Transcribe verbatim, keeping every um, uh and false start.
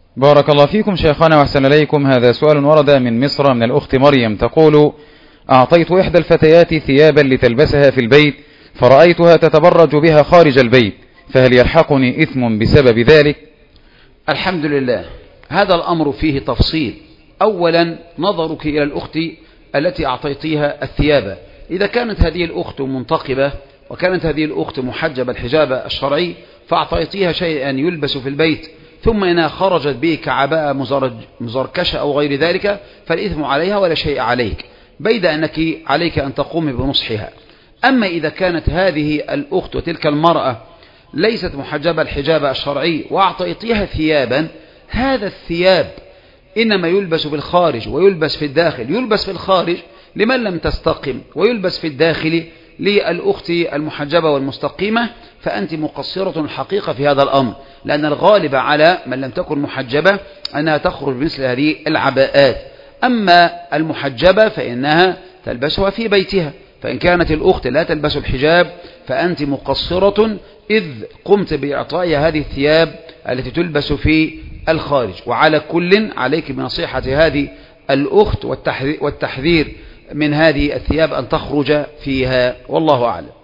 بارك الله فيكم شيخنا وأحسن إليكم. هذا سؤال ورد من مصر من الأخت مريم تقول: أعطيت إحدى الفتيات ثيابا لتلبسها في البيت فرأيتها تتبرج بها خارج البيت، فهل يلحقني إثم بسبب ذلك؟ الحمد لله. هذا الأمر فيه تفصيل. أولا نظرك إلى الأخت التي أعطيتيها الثياب، إذا كانت هذه الأخت منتقبة وكانت هذه الأخت محجبة الحجاب الشرعي فأعطيتيها شيئا يلبس في البيت ثم إنها خرجت به كعباءة مزركشة أو غير ذلك فالإثم عليها ولا شيء عليك، بيد أنك عليك أن تقوم بنصحها. أما إذا كانت هذه الأخت وتلك المرأة ليست محجبة الحجاب الشرعي وأعطيتيها ثيابا، هذا الثياب إنما يلبس في الخارج ويلبس في الداخل. يلبس في الخارج لمن لم تستقم ويلبس في الداخل للأخت المحجبة والمستقيمة، فأنت مقصرة الحقيقة في هذا الأمر، لأن الغالب على من لم تكن محجبة أنها تخرج بمثل هذه العباءات. أما المحجبة فإنها تلبسها في بيتها، فإن كانت الأخت لا تلبس الحجاب فأنت مقصرة إذ قمت بإعطاء هذه الثياب التي تلبس في الخارج. وعلى كل عليك بنصيحة هذه الأخت والتحذير من هذه الثياب أن تخرج فيها، والله أعلم.